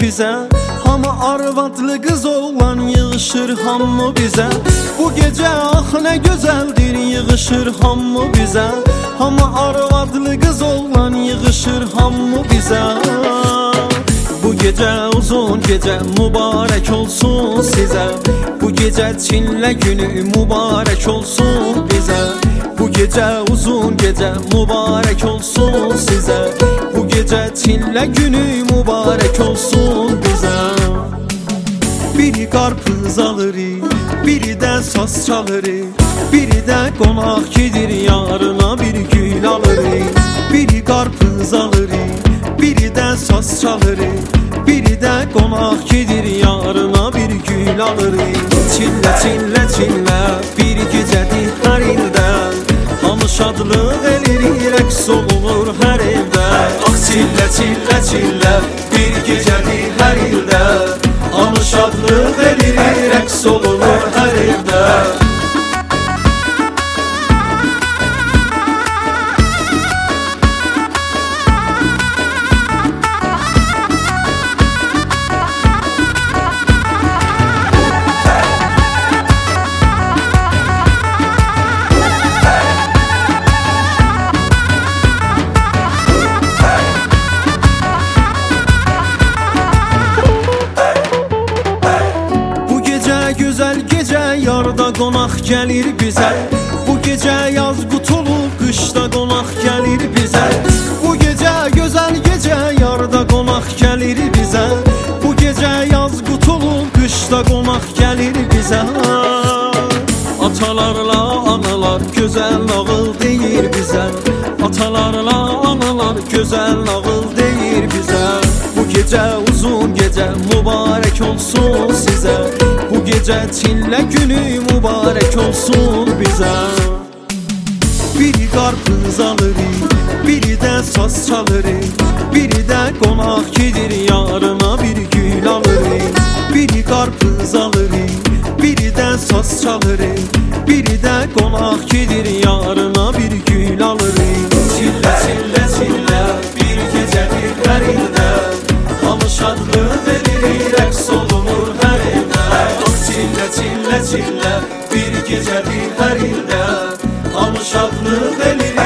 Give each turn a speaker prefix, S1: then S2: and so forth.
S1: bizə. Hamı arvadlı qız oğlan yığışır hamı bizə. Bu gecə ax nə gözəldir yığışır hamı bizə. Hamı arvadlı qız oğlan yığışır hamı bizə. Bu gecə uzun gecə mübarək olsun sizə. Bu gecə Çillə günü mübarək olsun bizə. Bu gecə uzun gecə mübarək olsun sizə. Bu gecə Çillə günü mübarək olsun bizə. Biri qarpız alırıq, biri də saz çalırıq, biri də qonaq gedir yarına bir gül alırıq. Biri qarpız alırıq, biri də saz çalırıq, biri də qonaq gedir yarına bir gül alırıq. Çillə, çillə, çillə, bir gecədir hər ildə, hamı şadlıq elirik, rəqs olunur hər evdə. Ax çillə, çillə, çillə, bir gecədir hər ildə, hamı şadlıq elirik, rəqs olunur hər evdə. Gözəl gecə yarda qonaq gəlir bizə. Bu gecə yaz qutulub qışda qonaq gəlir bizə. Bu gecə gözəl gecə yarda qonaq gəlir bizə. Bu gecə yaz qutulub qışda qonaq gəlir bizə. Atalarla analar gözəl nağıl deyir bizə. Atalarla analar gözəl nağıl deyir bizə. Bu gecə uzun gecə mübarək olsun sizə. Bu gecə Çillə günü mübarək olsun bizə. Biri qarpız alırıq, biri də saz çalırıq, biri də qonaq gedir yarına bir gül alırıq. Biri qarpız alırıq, biri də saz çalırıq, biri də qonaq gedir yarına bir gül alırıq. Çillə, çillə, çillə, bir gecədir hər ildə, hamı şadlıq elirik, rəqs olunur hər evdə. Çillə, çillə, çillə, bir gecədir hər ildə, hamı şadlıq elirik.